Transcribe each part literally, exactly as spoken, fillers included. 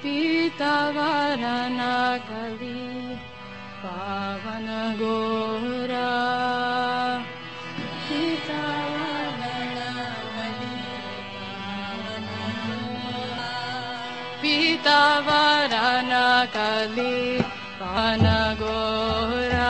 पीतावरण कली पावन गोरा पीतावरण कली पावन गोरा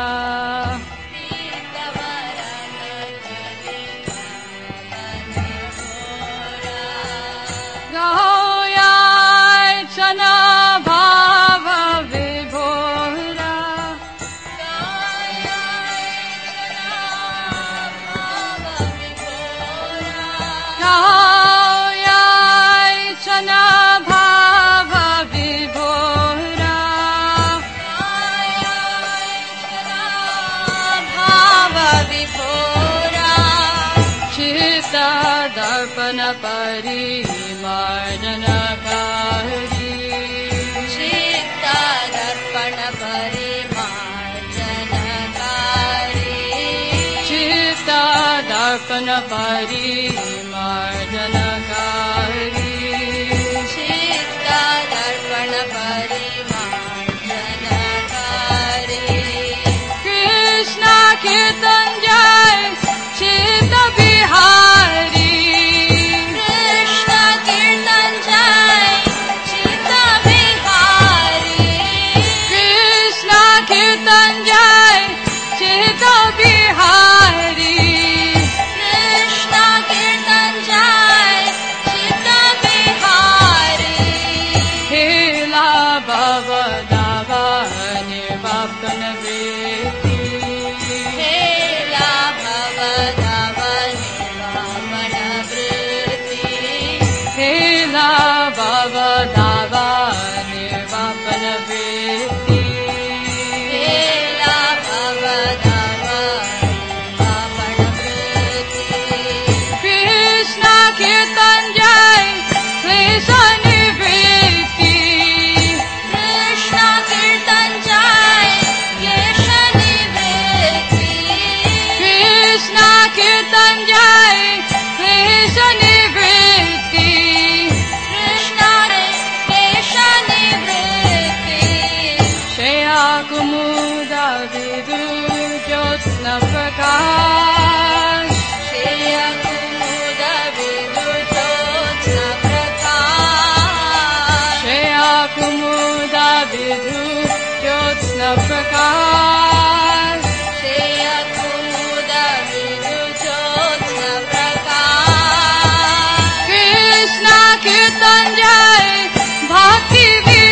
दर्पण परिमार्जनकारी चित्त दर्पण परिमार्जनकारी चित्त दर्पण परिमार्जनकारी चित्त दर्पण परिमार्जनकारी कृष्ण कीर्तन जय चित्त बिहारी प्रकाश श्रेय कुमुद विदुर ज्योत्स्ना प्रकाश श्रेय कुमुद विदुर ज्योत्स्ना प्रकाश श्रेय कुमुद विदुर ज्योत्स्ना प्रकाश कृष्ण कीर्तन जय भक्ति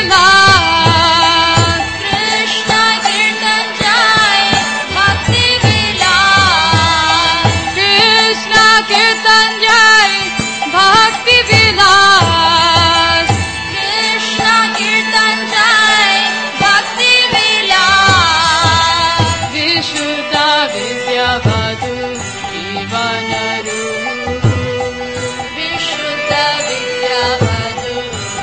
विलास कृष्ण कीर्तन जय भक्ति विलास कृष्ण कीर्तन जय भक्ति विलास कृष्ण कीर्तन जय भक्ति विलास विशुद्ध विद्या वधु जीवन रूप विशुद्ध विद्या वधु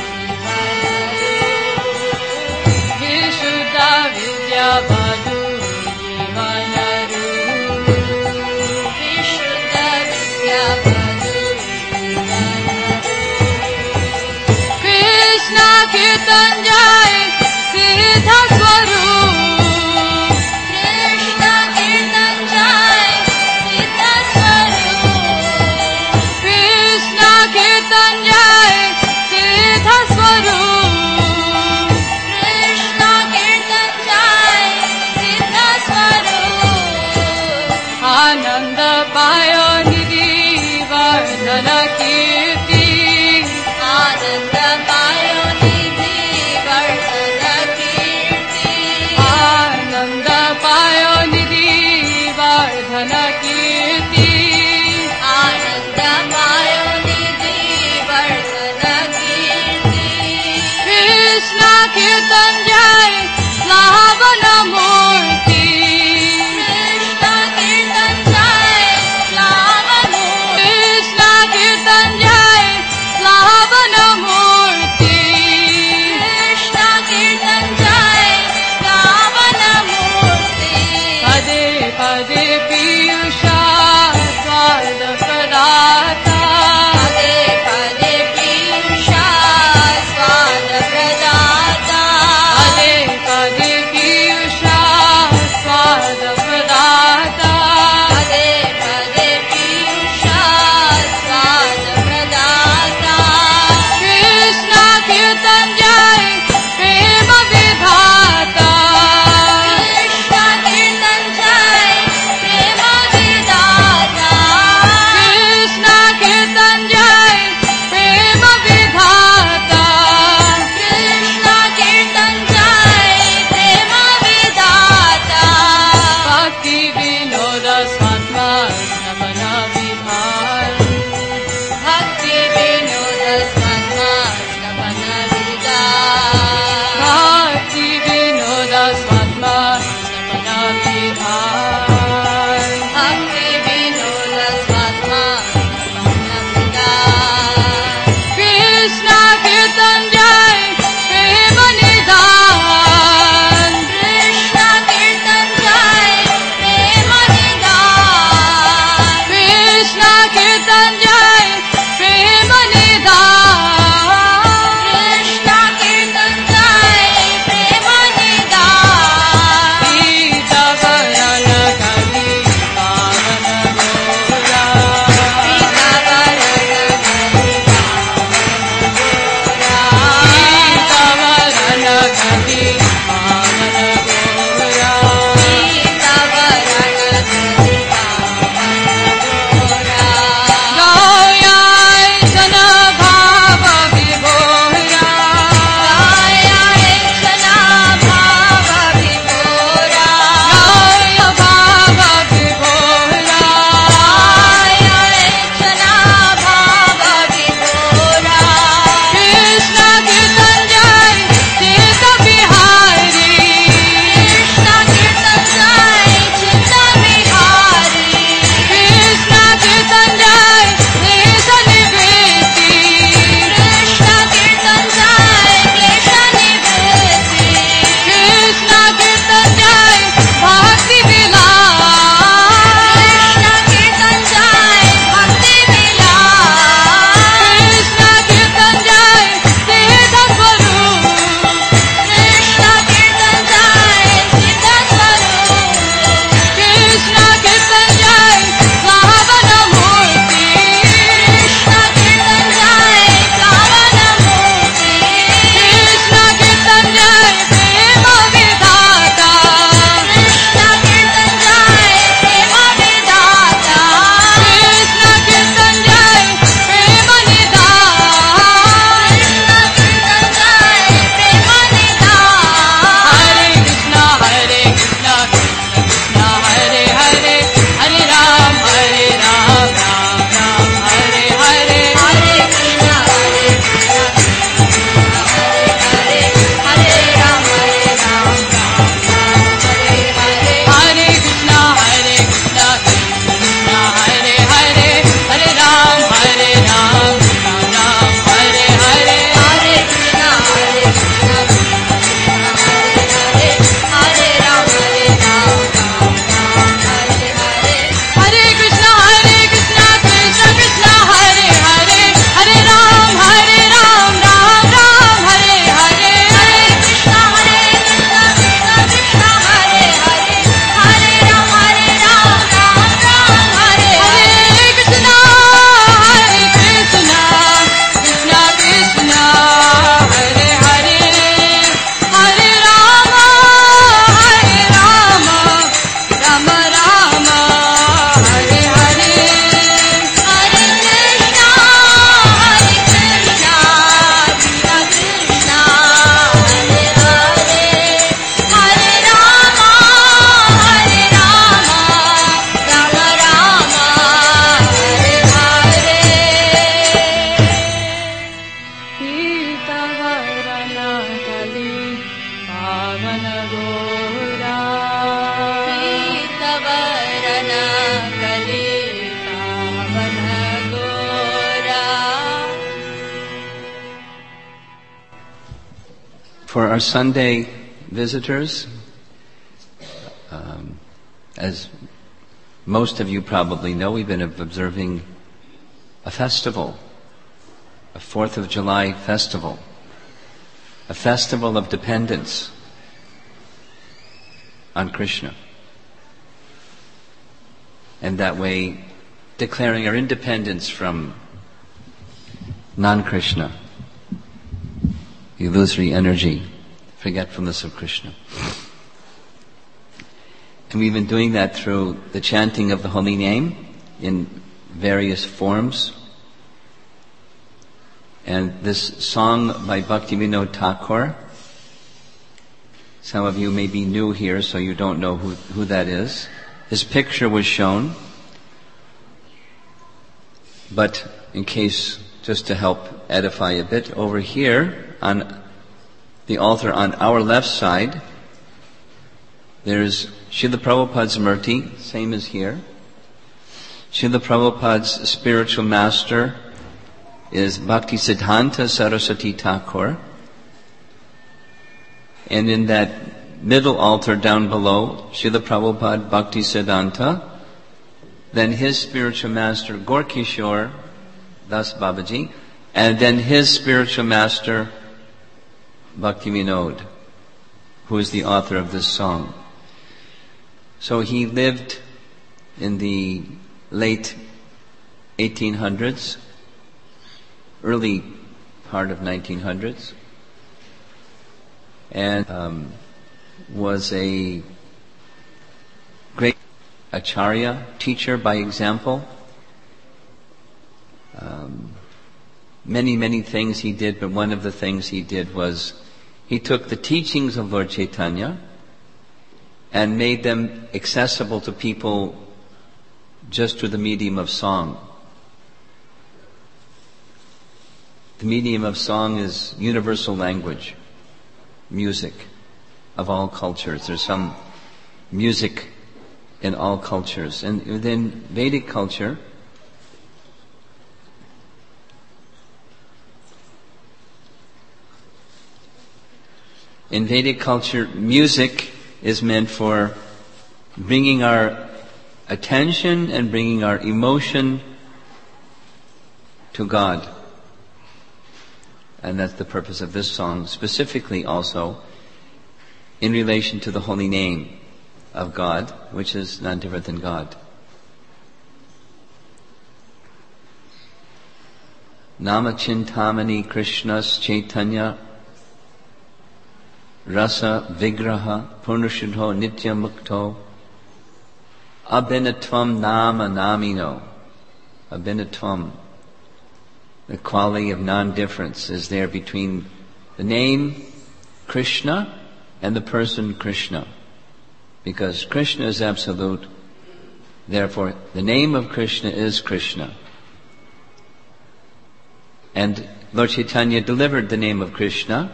विशुद्ध विद्या वधु जीवन रूप विशुद्ध विद्या वधु कृष्ण कीर्तन जय सिद्ध स्वरूप कृष्ण कीर्तन जय सिद्ध स्वरूप कृष्ण कीर्तन जय सिद्ध स्वरूप कृष्ण कीर्तन जय सिद्ध स्वरूप आनंद पायो निधि वर्धन कीर्ति आनंद पायो निधि वर्धन कीर्ति आनंद पायो निधि वर्धन कीर्ति आनंद पायो निधि वर्धन कीर्ति कृष्ण कीर्तन जय लावन मूर्ति कृष्ण कीर्तन जय लावन कृष्ण कीर्तन जय लावन मूर्ति कृष्ण कीर्तन जय लावन मूर्ति पदे पदे पीयूषा स्वाद प्रदाता पदे पदे पीयूषा स्वाद प्रदाता Slavana Gora Pitavarana Kalita Vanagora. For our Sunday visitors, um, as most of you probably know, we've been observing a festival, a Fourth of July festival, a festival of dependence on Krishna. And that way declaring our independence from non-Krishna, illusory energy, forgetfulness of Krishna. And we've been doing that through the chanting of the holy name in various forms. And this song by Bhaktivinoda Thakur, some of you may be new here, so you don't know who, who that is. His picture was shown, but in case, just to help edify a bit, over here on the altar on our left side, there's Srila Prabhupada's Murti, same as here. Srila Prabhupada's spiritual master is Bhaktisiddhanta Saraswati Thakur. And in that middle altar down below, Srila Prabhupada Bhaktisiddhanta, then his spiritual master Gorkishore Das Babaji, and then his spiritual master Bhaktivinoda, who is the author of this song. So he lived in the late eighteen hundreds, early part of nineteen hundreds, and um, was a great acharya, teacher by example. Um, many, many things he did, but one of the things he did was he took the teachings of Lord Chaitanya and made them accessible to people just through the medium of song. The medium of song is universal language, music of all cultures. There's some music in all cultures. And within Vedic culture, in Vedic culture, music is meant for bringing our attention and bringing our emotion to God. And that's the purpose of this song, specifically also in relation to the holy name of God, which is none different than God. Nama Chintamani Krishnas Chaitanya Rasa Vigraha Purnashudho Nitya Mukto Abhinatvam Nama Namino. Abhinatvam, the quality of non-difference, is there between the name Krishna and the person Krishna. Because Krishna is absolute, therefore the name of Krishna is Krishna. And Lord Chaitanya delivered the name of Krishna,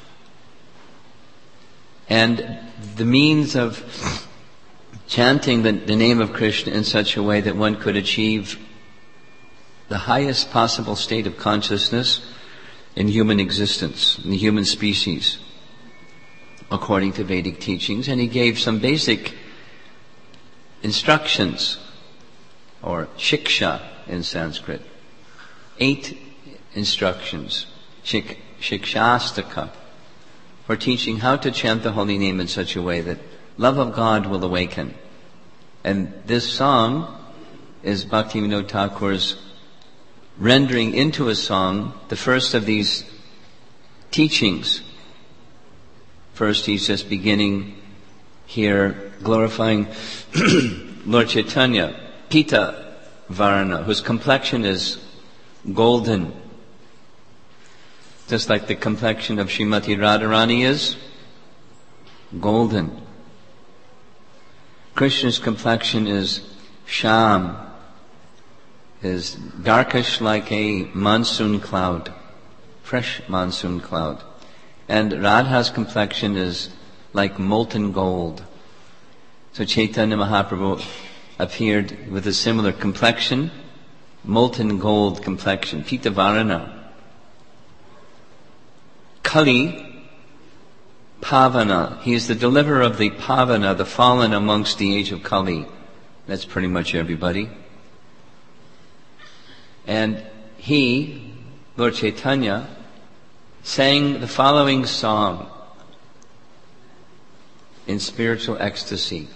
and the means of chanting the, the name of Krishna in such a way that one could achieve the highest possible state of consciousness in human existence, in the human species, according to Vedic teachings. And he gave some basic instructions, or shiksha in Sanskrit. Eight instructions, shik, shikshastaka, for teaching how to chant the holy name in such a way that love of God will awaken. And this song is Bhaktivinoda Thakur's rendering into a song the first of these teachings. First, he's just beginning here glorifying Lord Chaitanya, Pita Varna, whose complexion is golden, just like the complexion of Srimati Radharani is golden. Krishna's complexion is sham, is darkish like a monsoon cloud, fresh monsoon cloud. And Radha's complexion is like molten gold. So Chaitanya Mahaprabhu appeared with a similar complexion, molten gold complexion, Pitavarana. Kali, Pavana. He is the deliverer of the Pavana, the fallen amongst the age of Kali. That's pretty much everybody. And he, Lord Chaitanya, sang the following song in spiritual ecstasy.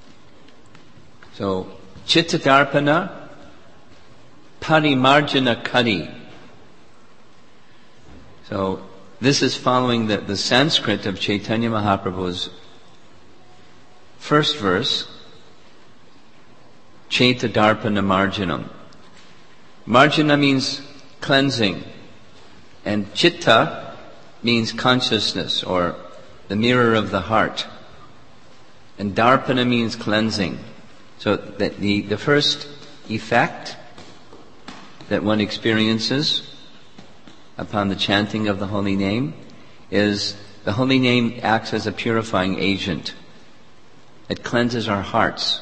So, Chittadarpana Parimarjana Kari. So, this is following the, the Sanskrit of Chaitanya Mahaprabhu's first verse, Chaitadarpana Marjanam. Marjana means cleansing, and Chitta means consciousness, or the mirror of the heart. And Darpana means cleansing. So that the, the first effect that one experiences upon the chanting of the holy name is the holy name acts as a purifying agent. It cleanses our hearts.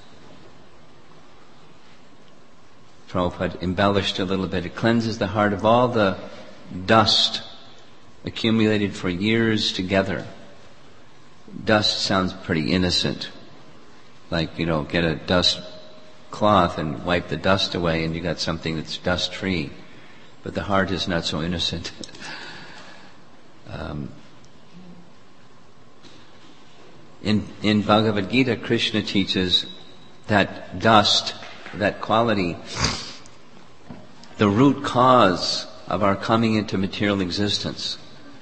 Prabhupada embellished a little bit. It cleanses the heart of all the dust accumulated for years together. Dust sounds pretty innocent. Like, you know, get a dust cloth and wipe the dust away and you got something that's dust free. But the heart is not so innocent. um, in, in Bhagavad Gita, Krishna teaches that dust, that quality, the root cause of our coming into material existence.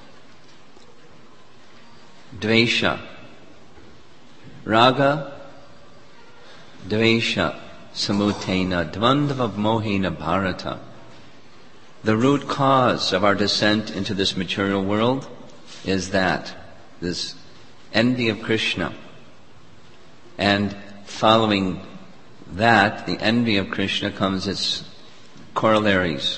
Dvesha. Raga, Dvesha, Samutena, Dvandava Mohena Bharata. The root cause of our descent into this material world is that, this envy of Krishna. And following that, the envy of Krishna, comes its corollaries.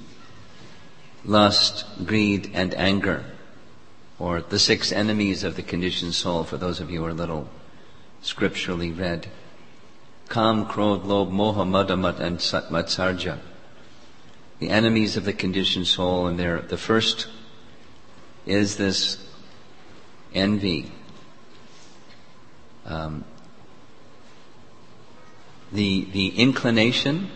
Lust, greed, and anger. Or the six enemies of the conditioned soul, for those of you who are a little scripturally read. Kam, Krodh, Lobh, Moha, Mada, Mat, and Matsarja. The enemies of the conditioned soul, and they're, the first is this envy. Um, the, the inclination,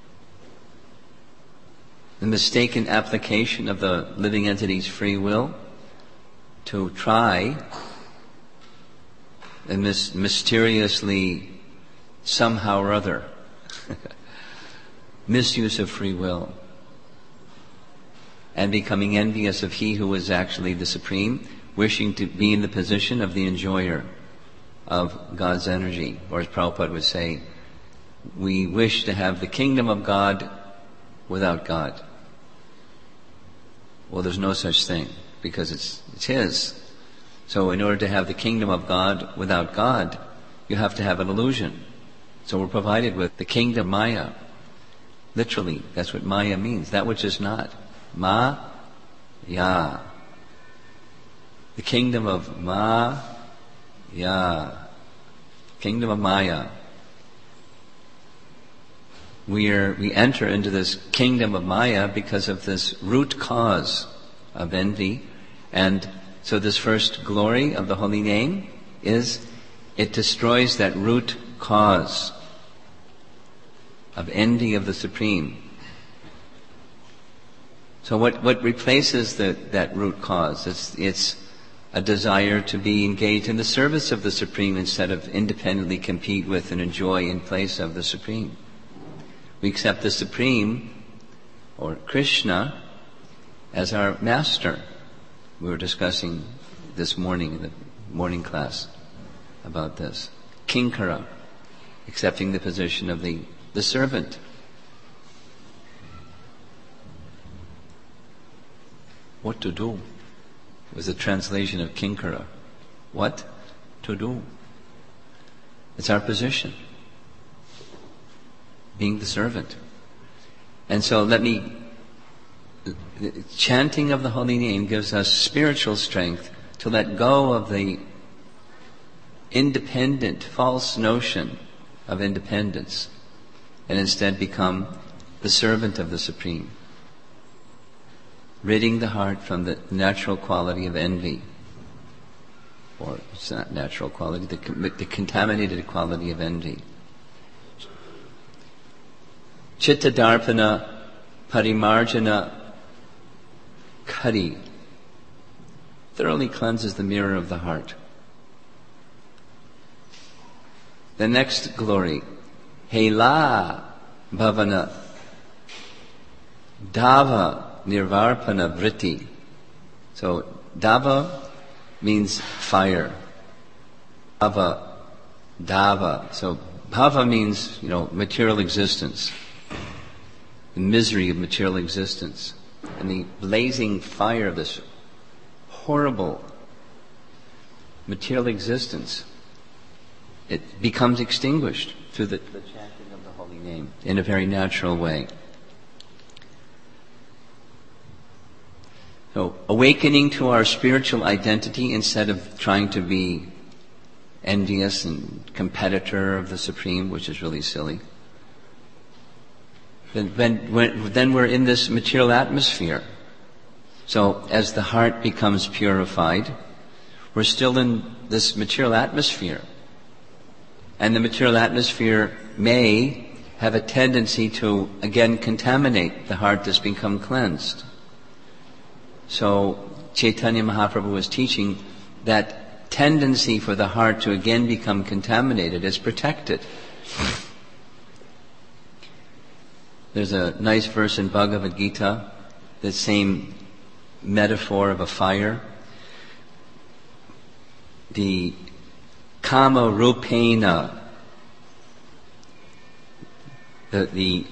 the mistaken application of the living entity's free will to try and mis- mysteriously, somehow or other, misuse of free will, and becoming envious of he who is actually the Supreme, wishing to be in the position of the enjoyer of God's energy. Or as Prabhupada would say, we wish to have the kingdom of God without God. Well, there's no such thing, because it's, it's His. So in order to have the kingdom of God without God, you have to have an illusion. So we're provided with the kingdom Maya. Literally, that's what Maya means. That which is not. Ma, Ya. The kingdom of Ma, Ya. Kingdom of Maya. We are, we enter into this kingdom of Maya because of this root cause of envy. And so this first glory of the holy name is it destroys that root cause of envy of the Supreme. So what, what replaces the, that root cause? It's, it's a desire to be engaged in the service of the Supreme instead of independently compete with and enjoy in place of the Supreme. We accept the Supreme, or Krishna, as our master. We were discussing this morning in the morning class about this. Kinkara, accepting the position of the, the servant. What to do was the translation of Kinkara. What to do? It's our position. Being the servant. And so let me, the chanting of the holy name gives us spiritual strength to let go of the independent, false notion of independence, and instead become the servant of the Supreme, ridding the heart from the natural quality of envy, or it's not natural quality, the, the contaminated quality of envy. Chitta darpana parimarjana kari thoroughly cleanses the mirror of the heart. The next glory, Hela bhavana dava nirvarpana vritti. So dava means fire. Bhava, dava. So bhava means, you know, material existence. The misery of material existence. And the blazing fire of this horrible material existence, it becomes extinguished through the, the chanting of the holy name in a very natural way. So, awakening to our spiritual identity instead of trying to be envious and competitor of the Supreme, which is really silly. Then, when, when, then we're in this material atmosphere. So, as the heart becomes purified, we're still in this material atmosphere. And the material atmosphere may have a tendency to, again, contaminate the heart that's become cleansed. So Chaitanya Mahaprabhu was teaching that tendency for the heart to again become contaminated is protected. There's a nice verse in Bhagavad Gita, the same metaphor of a fire. The kama rupena, the, the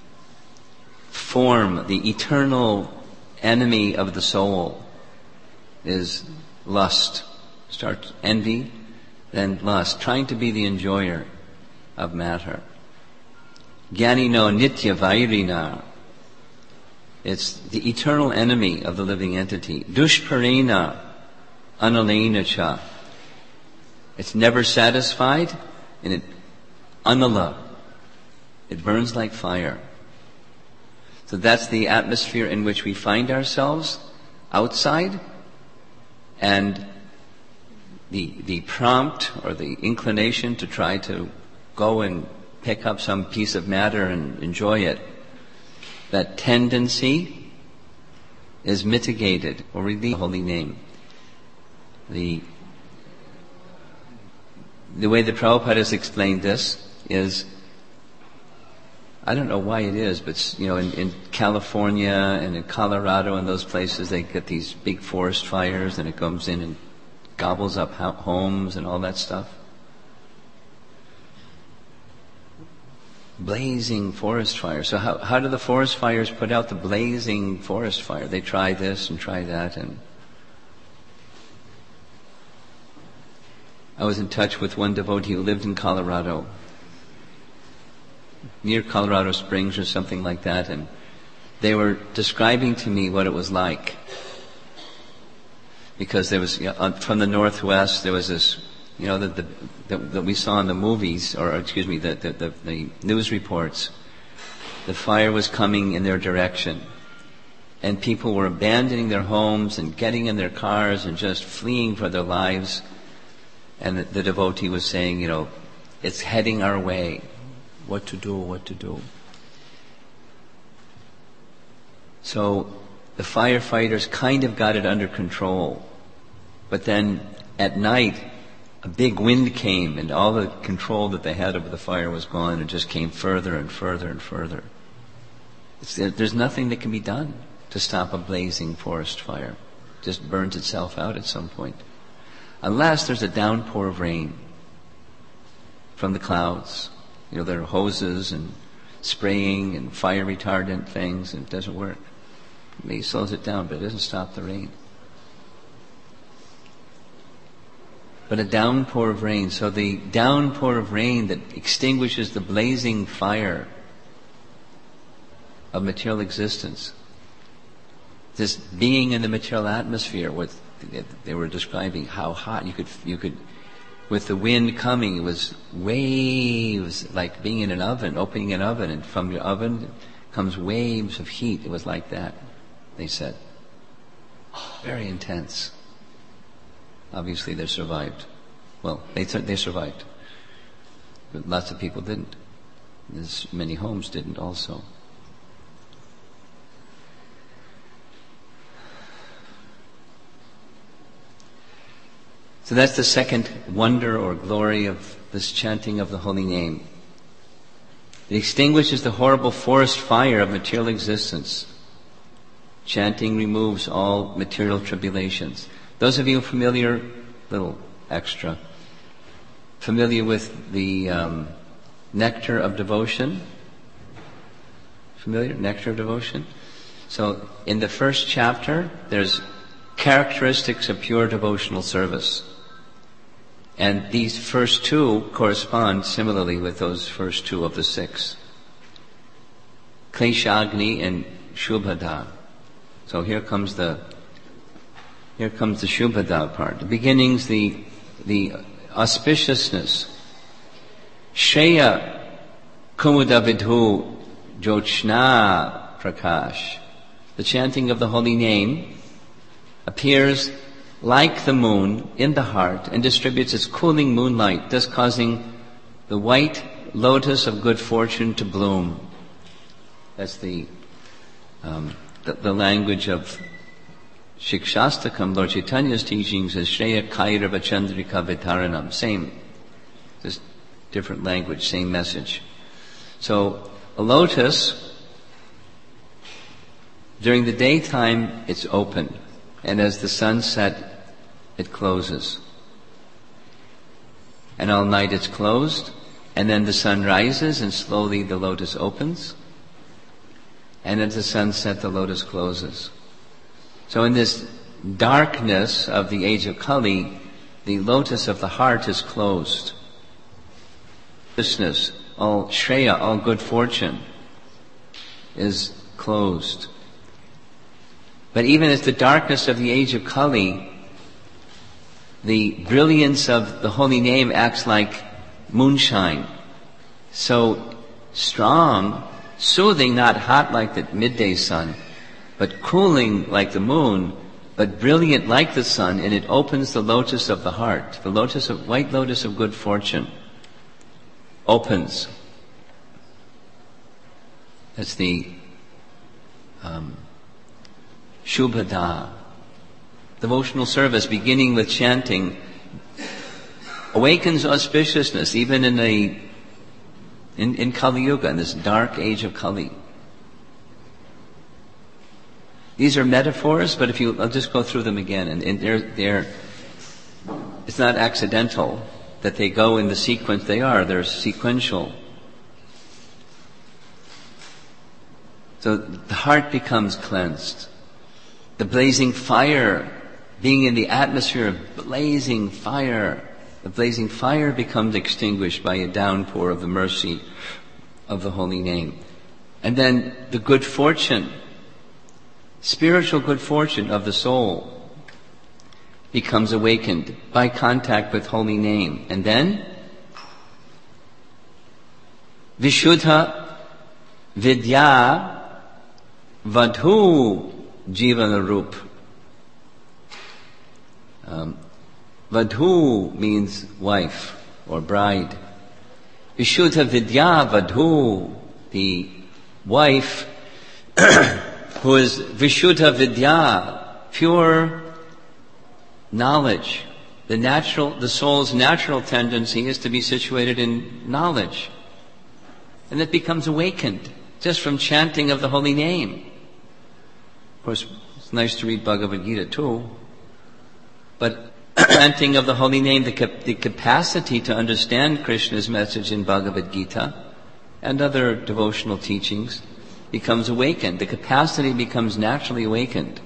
form, the eternal enemy of the soul is lust. Starts envy, then lust, trying to be the enjoyer of matter. Jnanino nitya vairina. It's the eternal enemy of the living entity. Dushparena analena cha. It's never satisfied, and it anala. It burns like fire. So that's the atmosphere in which we find ourselves outside, and the the prompt or the inclination to try to go and pick up some piece of matter and enjoy it. That tendency is mitigated or released by the holy name. The the way the Prabhupada has explained this is, I don't know why it is, but you know, in, in California and in Colorado and those places, they get these big forest fires, and it comes in and gobbles up homes and all that stuff. Blazing forest fire. So how how do the forest fires put out the blazing forest fire? They try this and try that, and I was in touch with one devotee who lived in Colorado, near Colorado Springs or something like that, and they were describing to me what it was like. Because there was, you know, from the northwest, there was this, you know, that, the, that, that we saw in the movies, or excuse me, the, the, the, the news reports. The fire was coming in their direction, and people were abandoning their homes and getting in their cars and just fleeing for their lives. And the, the devotee was saying, you know, it's heading our way. What to do, what to do. So the firefighters kind of got it under control. But then at night, a big wind came, and all the control that they had over the fire was gone, and just came further and further and further. It's, there's nothing that can be done to stop a blazing forest fire. It just burns itself out at some point. Unless there's a downpour of rain from the clouds. You know, there are hoses and spraying and fire retardant things, and it doesn't work. It maybe slows it down, but it doesn't stop the rain. But a downpour of rain. So the downpour of rain that extinguishes the blazing fire of material existence. This being in the material atmosphere, what they were describing, how hot you could you could with the wind coming, it was waves, like being in an oven, opening an oven, and from your oven comes waves of heat. It was like that, they said. Very intense. Obviously they survived. Well, they they survived. But lots of people didn't. There's many homes didn't also. So that's the second wonder or glory of this chanting of the holy name. It extinguishes the horrible forest fire of material existence. Chanting removes all material tribulations. Those of you familiar, little extra, familiar with the um, Nectar of Devotion? Familiar? Nectar of Devotion? So in the first chapter, there's characteristics of pure devotional service. And these first two correspond similarly with those first two of the six. Kleshagni and Shubhada. So here comes the here comes the Shubhada part. The beginnings, the the auspiciousness. Shreya Kumuda Vidhu Jochna Prakash. The chanting of the holy name appears like the moon in the heart and distributes its cooling moonlight, thus causing the white lotus of good fortune to bloom. That's the um, the, the language of Shikshastakam. Lord Chaitanya's teachings is Shreya Kairava Chandrika Vitaranam. Same, just different language, same message. So a lotus, during the daytime it's open, and as the sun sets, it closes. And all night it's closed, and then the sun rises and slowly the lotus opens, and at the sunset the lotus closes. So in this darkness of the age of Kali, the lotus of the heart is closed. Business, all Shreya, all good fortune, is closed. But even as the darkness of the age of Kali, the brilliance of the holy name acts like moonshine. So strong, soothing, not hot like the midday sun, but cooling like the moon, but brilliant like the sun, and it opens the lotus of the heart. The lotus of, white lotus of good fortune opens. That's the um, Shubhada. Devotional service beginning with chanting awakens auspiciousness even in the in, in Kali Yuga, in this dark age of Kali. These are metaphors, but if you, I'll just go through them again, and, and they're, they're, it's not accidental that they go in the sequence they are, they're sequential. So the heart becomes cleansed. The blazing fire, being in the atmosphere of blazing fire, the blazing fire becomes extinguished by a downpour of the mercy of the holy name. And then the good fortune, spiritual good fortune of the soul becomes awakened by contact with holy name. And then Vishuddha Vidya Vadhu Jivana Rup. Um, Vadhu means wife or bride. Vishuddha Vidya Vadhu, the wife who is Vishuddha Vidya, pure knowledge. The natural, the soul's natural tendency is to be situated in knowledge. And it becomes awakened just from chanting of the holy name. Of course, it's nice to read Bhagavad Gita too, but chanting of the holy name, the, cap- the capacity to understand Krishna's message in Bhagavad Gita and other devotional teachings becomes awakened. The capacity becomes naturally awakened.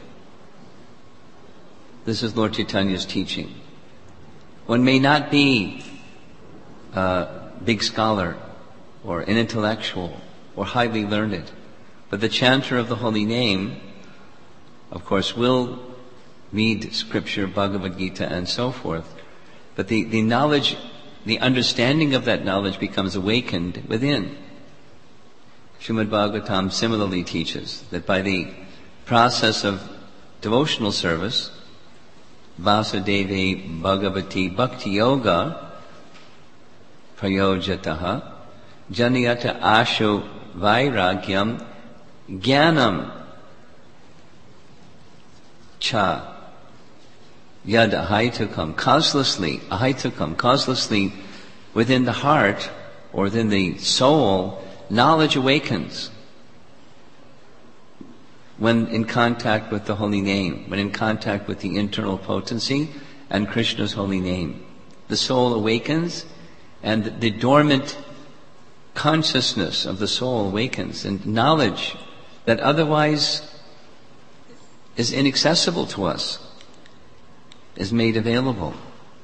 This is Lord Chaitanya's teaching. One may not be a big scholar or an intellectual or highly learned, but the chanter of the holy name, of course, will read scripture, Bhagavad Gita, and so forth, But the, the knowledge, the understanding of that knowledge becomes awakened within. Srimad Bhagavatam similarly teaches that by the process of devotional service, Vasudevi Bhagavati Bhakti Yoga Prayojataha Janiyata Ashu Vairagyam Jnanam Cha Yad Ahaitukam, causelessly, Ahaitukam, causelessly within the heart or within the soul, knowledge awakens when in contact with the holy name, when in contact with the internal potency and Krishna's holy name. The soul awakens and the dormant consciousness of the soul awakens, and knowledge that otherwise is inaccessible to us is made available.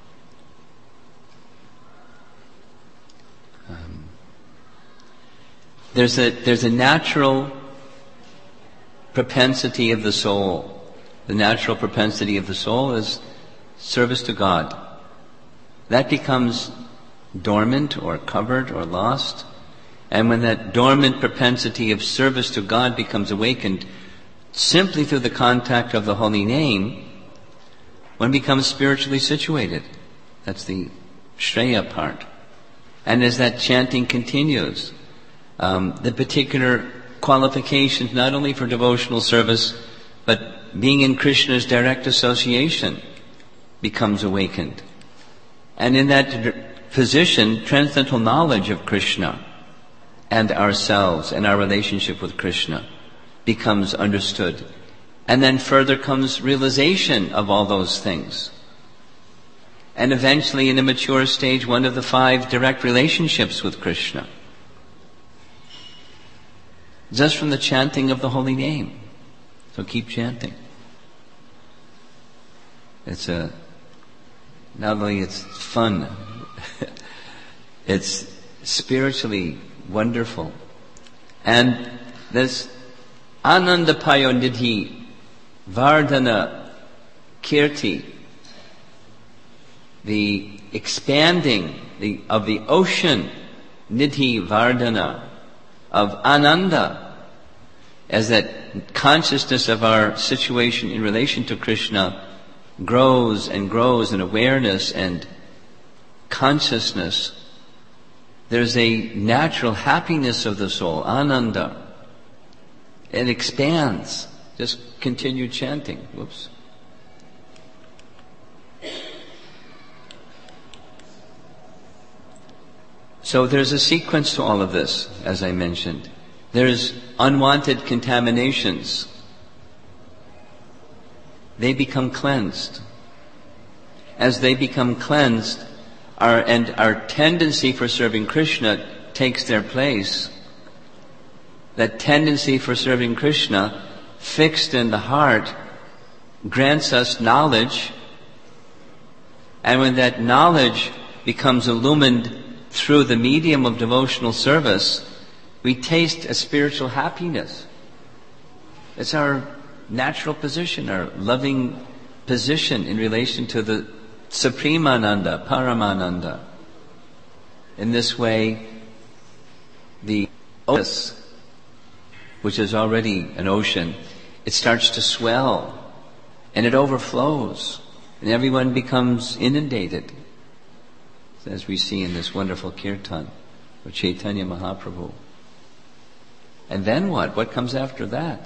Um, there's a there's a natural propensity of the soul. The natural propensity of the soul is service to God. That becomes dormant or covered or lost. And when that dormant propensity of service to God becomes awakened simply through the contact of the holy name, one becomes spiritually situated. That's the Shreya part. And as that chanting continues, um, the particular qualifications not only for devotional service, but being in Krishna's direct association becomes awakened. And in that position, transcendental knowledge of Krishna and ourselves and our relationship with Krishna becomes understood. And then further comes realization of all those things. And eventually, in a mature stage, one of the five direct relationships with Krishna. Just from the chanting of the holy name. So keep chanting. It's a, not only it's fun, it's spiritually wonderful. And this Anandapayo Nidhi Vardhana Kirti, the expanding the, of the ocean Nidhi Vardhana of Ananda, as that consciousness of our situation in relation to Krishna grows and grows in awareness and consciousness, there's a natural happiness of the soul, Ananda. It expands. Just continue chanting. Whoops. So there's a sequence to all of this, as I mentioned. There's unwanted contaminations. They become cleansed. As they become cleansed, our, and our tendency for serving Krishna takes their place, that tendency for serving Krishna fixed in the heart grants us knowledge, and when that knowledge becomes illumined through the medium of devotional service, we taste a spiritual happiness. It's our natural position, our loving position in relation to the Supreme Ananda, Paramananda. In this way, the ocean, which is already an ocean, it starts to swell and it overflows and everyone becomes inundated, as we see in this wonderful kirtan of Chaitanya Mahaprabhu. And then what? What comes after that?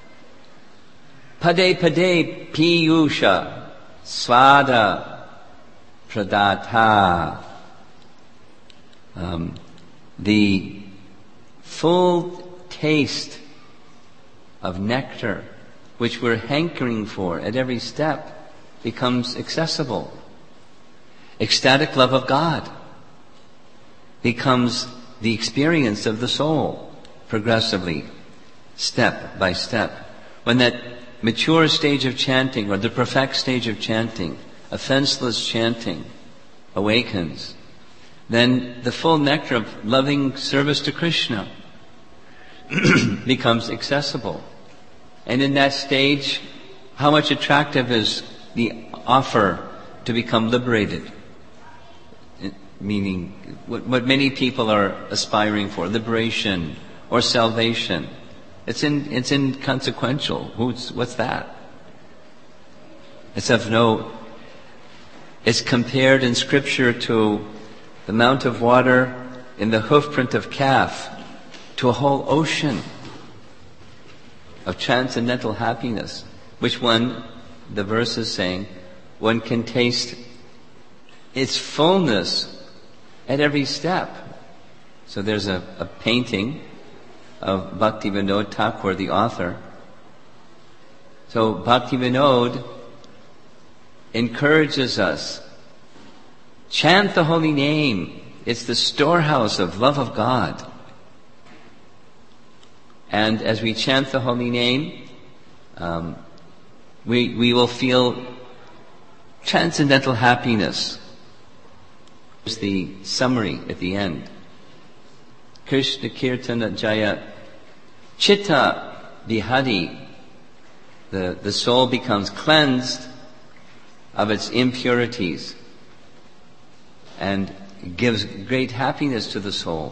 Pade pade piyusha svada pradata. Um, the full taste of nectar, which we're hankering for at every step, becomes accessible. Ecstatic love of God becomes the experience of the soul progressively, step by step. When that mature stage of chanting, or the perfect stage of chanting, offenseless chanting, awakens, then the full nectar of loving service to Krishna becomes accessible. And in that stage, how much attractive is the offer to become liberated, meaning what, what many people are aspiring for, liberation or salvation. It's in, it's inconsequential. Who's, what's that? It's of no, it's compared in Scripture to the amount of water in the hoofprint of calf, to a whole ocean of transcendental happiness, which one, the verse is saying, one can taste its fullness at every step. So there's a, a painting of Bhaktivinoda Thakur, the author. So Bhaktivinoda encourages us, chant the holy name. It's the storehouse of love of God. And as we chant the holy name, um, we we will feel transcendental happiness. Here's the summary at the end. Krishna Kirtana Jaya Chitta Vihari. The, the soul becomes cleansed of its impurities and gives great happiness to the soul.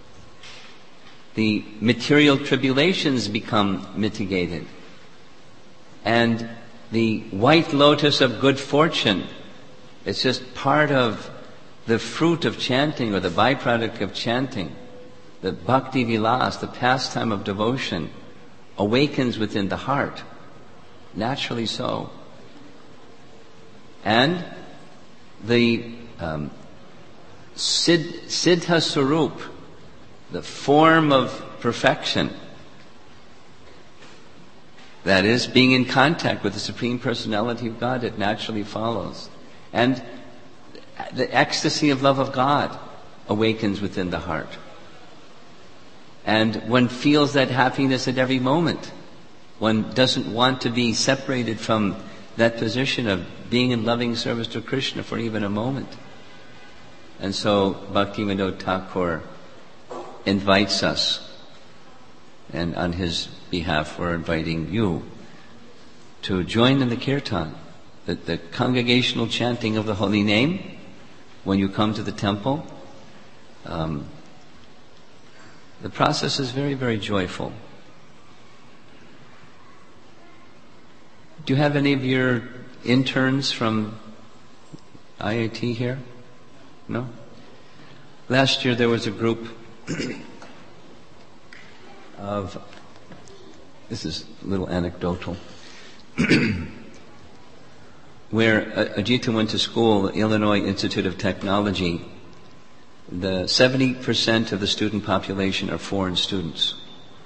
The material tribulations become mitigated. And the white lotus of good fortune, it's just part of the fruit of chanting, or the byproduct of chanting. The bhakti vilas, the pastime of devotion, awakens within the heart, naturally so. And the um, Sid, Siddha Swarup, the form of perfection, that is, being in contact with the Supreme Personality of God, it naturally follows. And the ecstasy of love of God awakens within the heart. And one feels that happiness at every moment. One doesn't want to be separated from that position of being in loving service to Krishna for even a moment. And so Bhaktivinoda Thakur invites us, and on his behalf we're inviting you to join in the kirtan, the, the congregational chanting of the holy name when you come to the temple. Um, the process is very, very joyful. Do you have any of your interns from I I T here? No? Last year there was a group of, this is a little anecdotal, where Ajita went to school, Illinois Institute of Technology. The seventy percent of the student population are foreign students.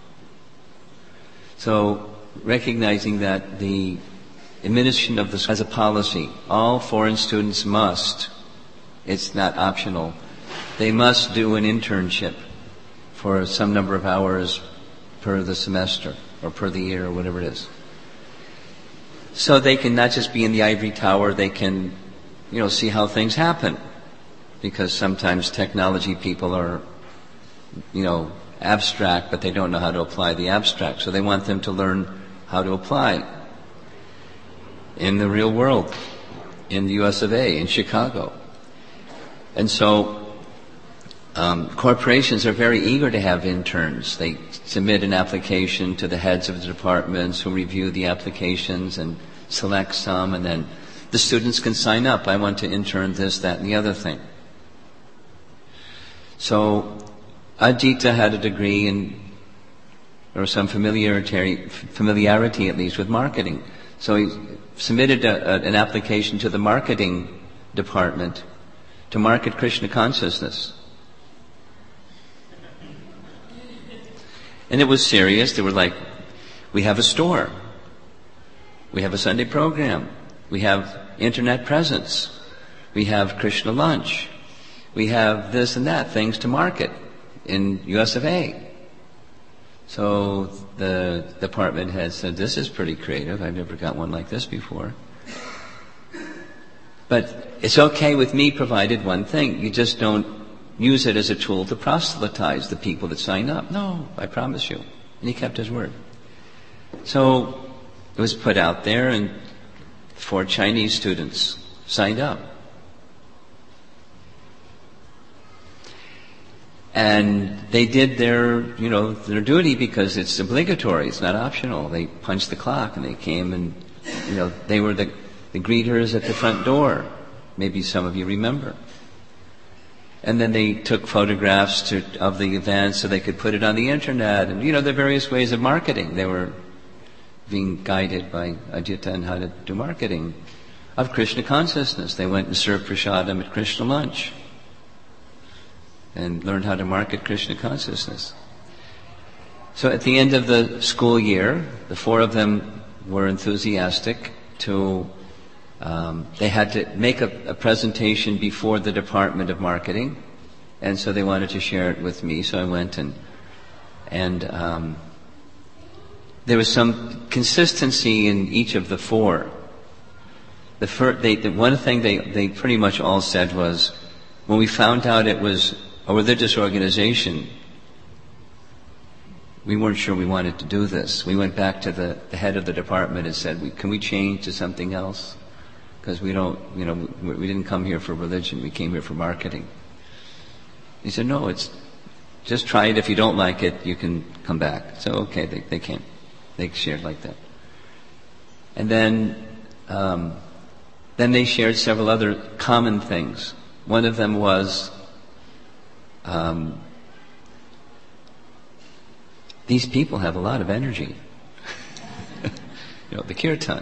So, recognizing that the administration of this has a policy, all foreign students must, it's not optional, they must do an internship for some number of hours per the semester or per the year or whatever it is. So they can not just be in the ivory tower, they can, you know, see how things happen. Because sometimes technology people are, you know, abstract, but they don't know how to apply the abstract. So they want them to learn how to apply in the real world, in the U S of A, in Chicago. And so um, corporations are very eager to have interns. They submit an application to the heads of the departments who review the applications and select some, and then the students can sign up. I want to intern this, that, and the other thing. So Ajita had a degree in, or some familiarity, familiarity at least with marketing. So he submitted a, a, an application to the marketing department to market Krishna consciousness. And it was serious. They were like, we have a store. We have a Sunday program. We have internet presence. We have Krishna lunch. We have this and that, things to market in U S of A. So the department head said, this is pretty creative. I've never got one like this before. But it's okay with me provided one thing. You just don't use it as a tool to proselytize the people that sign up. No, I promise you. And he kept his word. So it was put out there, and four Chinese students signed up. And they did their, you know, their duty because it's obligatory, it's not optional. They punched the clock and they came and, you know, they were the, the greeters at the front door. Maybe some of you remember. And then they took photographs to, of the event so they could put it on the internet. And, you know, the various ways of marketing. They were being guided by Ajita on how to do marketing of Krishna consciousness. They went and served prasadam at Krishna lunch and learned how to market Krishna consciousness. So at the end of the school year, the four of them were enthusiastic to, um, they had to make a, a presentation before the Department of Marketing, and so they wanted to share it with me, so I went and, and um, there was some consistency in each of the four. The, first, they, the one thing they, they pretty much all said was, when we found out it was a religious organization, we weren't sure we wanted to do this. We went back to the, the head of the department and said, we, can we change to something else? Because we don't, you know, we, we didn't come here for religion, we came here for marketing. He said, no, it's, just try it. If you don't like it, you can come back. So, okay, they, they came. They shared like that. And then, um, then they shared several other common things. One of them was, um, these people have a lot of energy. You know, the kirtan,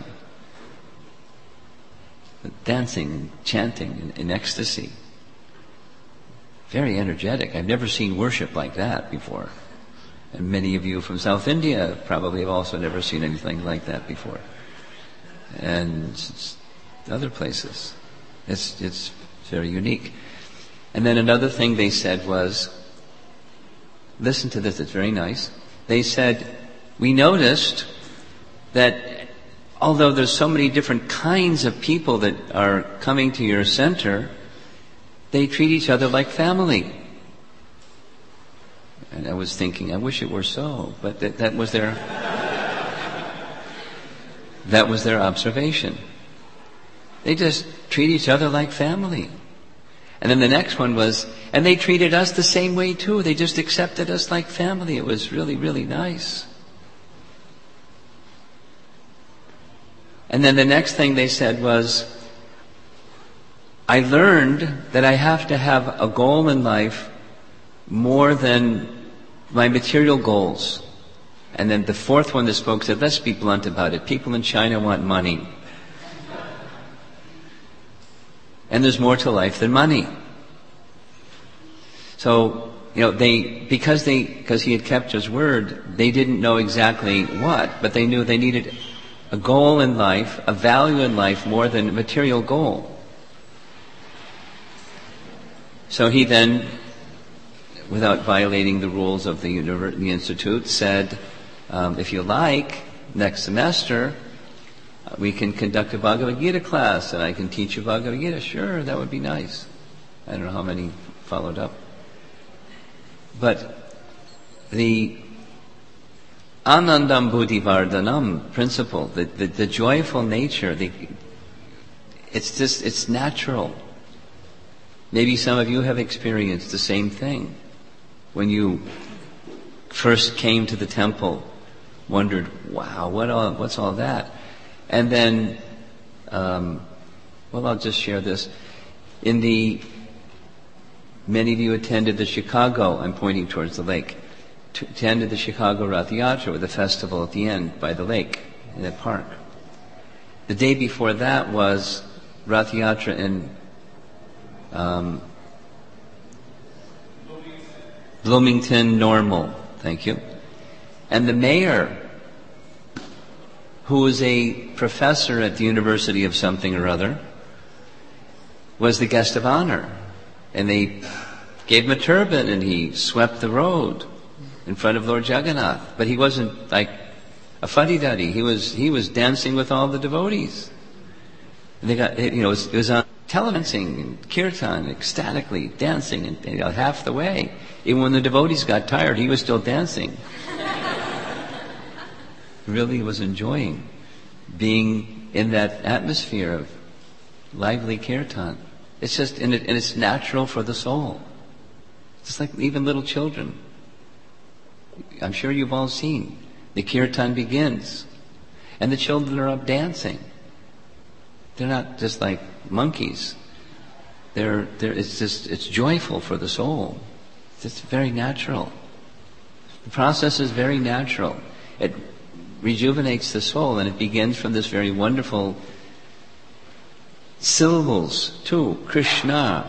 the dancing and chanting in, in ecstasy. Very energetic. I've never seen worship like that before. And many of you from South India probably have also never seen anything like that before. And it's other places. It's, it's very unique. And then another thing they said was, listen to this, it's very nice. They said, we noticed that although there's so many different kinds of people that are coming to your center, they treat each other like family. And I was thinking, I wish it were so, but that, that was their that was their observation. They just treat each other like family. And then the next one was, and they treated us the same way too. They just accepted us like family. It was really, really nice. And then the next thing they said was, I learned that I have to have a goal in life more than my material goals. And then the fourth one that spoke said, let's be blunt about it. People in China want money. And there's more to life than money. So, you know, they, because they, because he had kept his word, they didn't know exactly what, but they knew they needed a goal in life, a value in life more than a material goal. So he then, without violating the rules of the, univer- the institute, said, um, if you like, next semester, uh, we can conduct a Bhagavad Gita class and I can teach you Bhagavad Gita. Sure, that would be nice. I don't know how many followed up. But the Anandam Buddhi Vardhanam principle, the, the, the joyful nature, the, it's just, it's natural. Maybe some of you have experienced the same thing. When you first came to the temple, wondered, wow, what all, what's all that? And then, um, well, I'll just share this. In the, many of you attended the Chicago, I'm pointing towards the lake, t- attended the Chicago Rath Yatra with a festival at the end by the lake, in that park. The day before that was Rath Yatra in Um, Bloomington Normal, thank you. And the mayor, who was a professor at the University of something or other, was the guest of honor. And they gave him a turban and he swept the road in front of Lord Jagannath. But he wasn't like a fuddy-duddy. He was, he was dancing with all the devotees. And they got, you know, it was, it was on teledancing and kirtan, ecstatically dancing, and you know, half the way. Even when the devotees got tired, he was still dancing. Really was enjoying being in that atmosphere of lively kirtan. It's just, and, it, and it's natural for the soul. Just like even little children. I'm sure you've all seen. The kirtan begins, and the children are up dancing. They're not just like monkeys. They're, they're, it's just, it's joyful for the soul. It's just very natural. The process is very natural. It rejuvenates the soul, and it begins from this very wonderful syllables too, Krishna.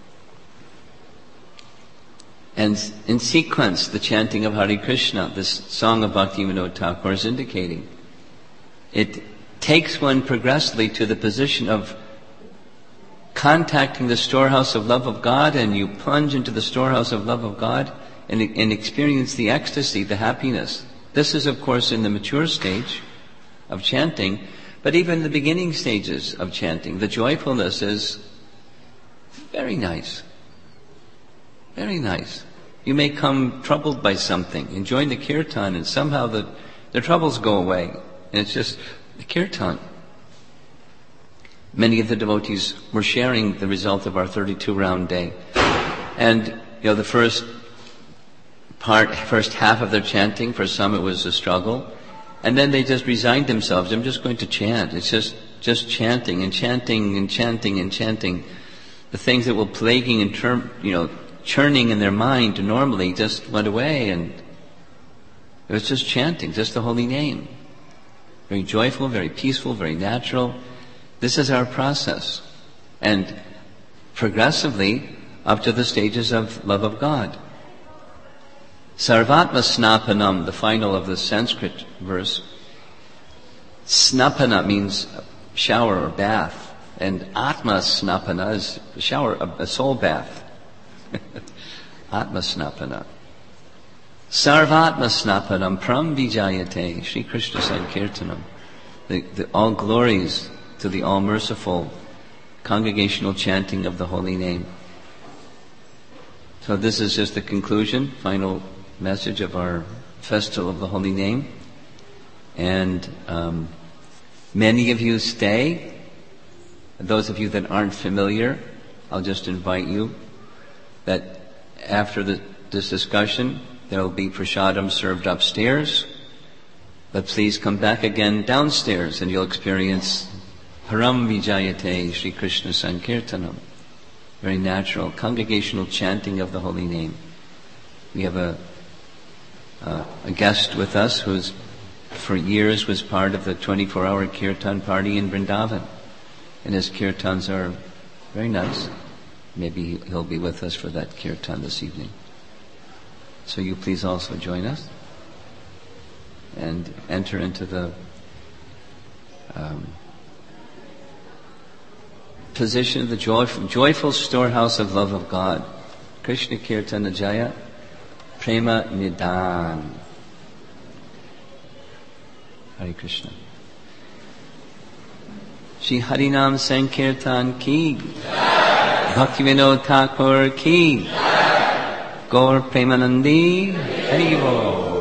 And in sequence, the chanting of Hare Krishna, this song of Bhaktivinoda Thakur is indicating. It takes one progressively to the position of contacting the storehouse of love of God, and you plunge into the storehouse of love of God and, and experience the ecstasy, the happiness. This is, of course, in the mature stage of chanting, but even the beginning stages of chanting, the joyfulness is very nice. Very nice. You may come troubled by something, enjoying the kirtan, and somehow the, the troubles go away. And it's just the kirtan. Many of the devotees were sharing the result of our thirty-two round day. And, you know, the first part, first half of their chanting, for some it was a struggle. And then they just resigned themselves. I'm just going to chant. It's just, just chanting and chanting and chanting and chanting. The things that were plaguing and, term, you know, churning in their mind normally just went away, and it was just chanting, just the holy name. Very joyful, very peaceful, very natural. This is our process. And progressively up to the stages of love of God. Sarvatma snapanam, the final of the Sanskrit verse. Snapana means shower or bath. And atma snapana is a shower, a soul bath. Atma snapana. Sarvatma snapanam pram vijayate, Sri Krishna Sankirtanam. The, the all glories to the all-merciful congregational chanting of the holy name. So this is just the conclusion, final message of our festival of the holy name. And um, many of you stay. Those of you that aren't familiar, I'll just invite you that after the, this discussion, there will be prasadam served upstairs. But please come back again downstairs and you'll experience Param Vijayate Sri Krishna Sankirtanam. Very natural, congregational chanting of the holy name. We have a, uh, a guest with us who's for years was part of the twenty-four hour kirtan party in Vrindavan. And his kirtans are very nice. Maybe he'll be with us for that kirtan this evening. So you please also join us and enter into the um, position of the joyful, joyful storehouse of love of God. Krishna Kirtana Jaya, Prema Nidan. Hare Krishna. Shri Harinam Sankirtan ki, Bhaktivinoda Thakur ki, Gaur Premanandi, Haribo.